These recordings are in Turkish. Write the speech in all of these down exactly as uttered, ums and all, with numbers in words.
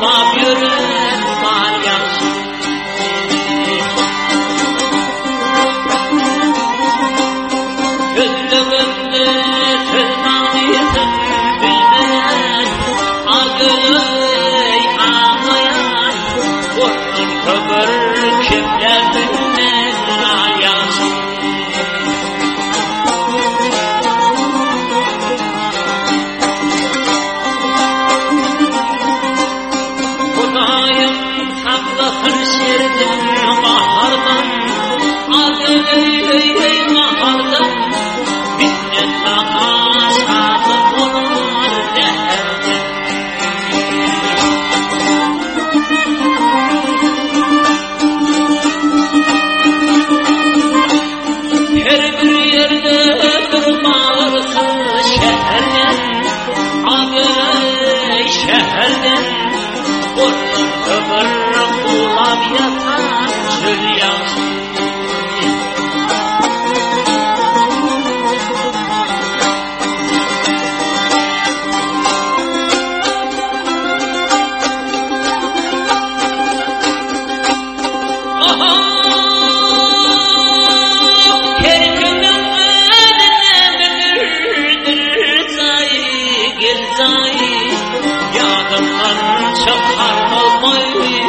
kulap yürür salyaç. Gözlüğümde tırnağıydı bilmeyen, ağır ağlayan, burnun kömür kimlerden salyaç. Hırşirdim bahardan, adı ey ey bahardan, binnet daha sadık olur derdim. Her bir yerde bir bağırsın şehirden, adı ey şehirden, burnum kömür kulağım yatan çöl yansın. Kerkümün önüne büdürdür zayı gel zayı, yadımdan çıkar olmayı.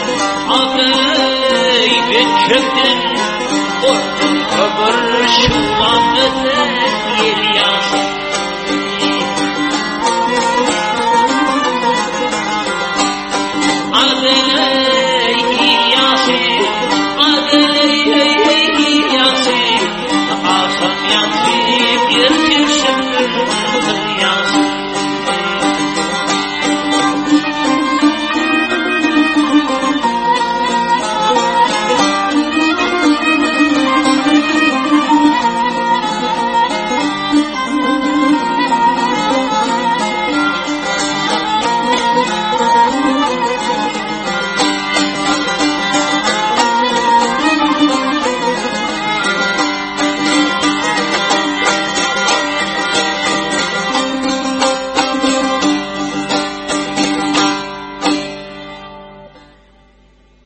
Köprün, burnum kömür şu